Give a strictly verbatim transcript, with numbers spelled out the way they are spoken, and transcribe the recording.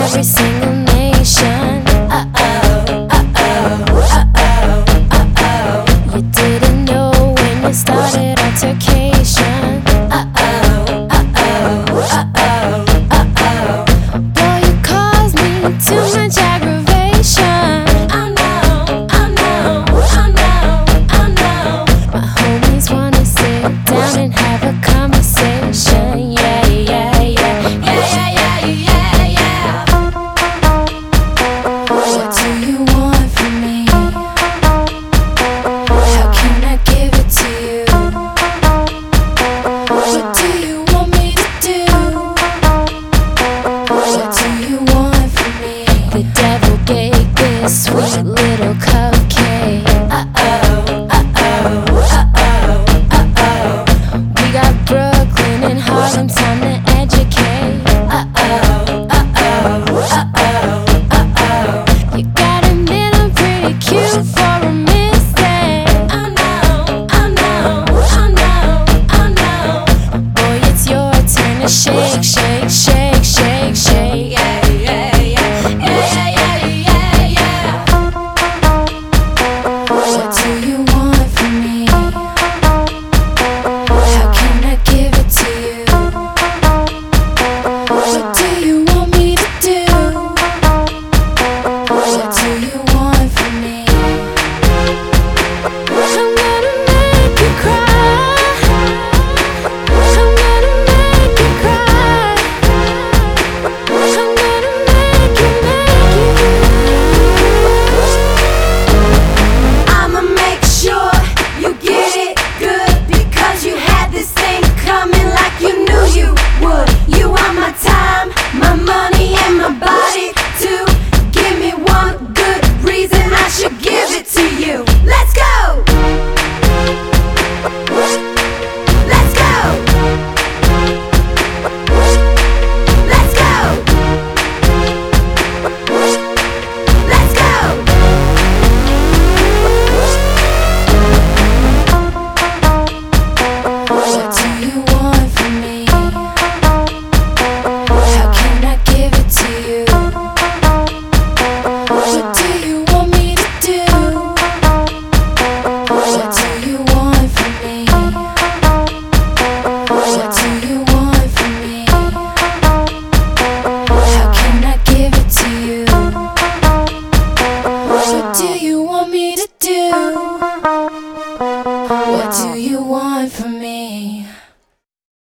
every single nation. Uh-oh, uh-oh, uh-oh, uh-oh. You didn't know when you started altercation. Uh-oh, uh-oh, uh-oh, uh-oh. Boy, you caused me too much aggravation. I know, I know, I know, I know. My homies wanna sit down and have a conversation. Yeah, yeah, yeah, yeah, yeah, yeah, yeah, yeah. What do you want from me? How can I give it to you? What do you want me to do? What do you want from me? The devil gave this sweet little cupcake. Uh-oh, uh-oh, uh-oh, uh-oh. We got Brooklyn and Harlem, time to educate. Uh-oh, uh-oh, uh-oh, uh-oh. You gotta admit I'm pretty cute for a mistake. I know, I know, I know, I know. Boy, it's your turn to shake, shake, shake, shake, shake. Yeah, yeah, yeah, yeah, yeah, yeah, yeah. What do you want from me? How can I give it to you? What do you want me to do? What do you want from me? I'm gonna make you cry. I'm gonna make you cry. I'm gonna make you, make you. I'ma make sure you get it good, because you had this thing coming like you knew you would. You are my time, my money, and my body too. Give me one good reason I should give it to you. Let's go! Let's go! Let's go! Let's go! What do you want from me? How can I give it to you? What do you want me to do? What do you want from me? What do you want from me? How can I give it to you? What do you want me to do? What do you want from me?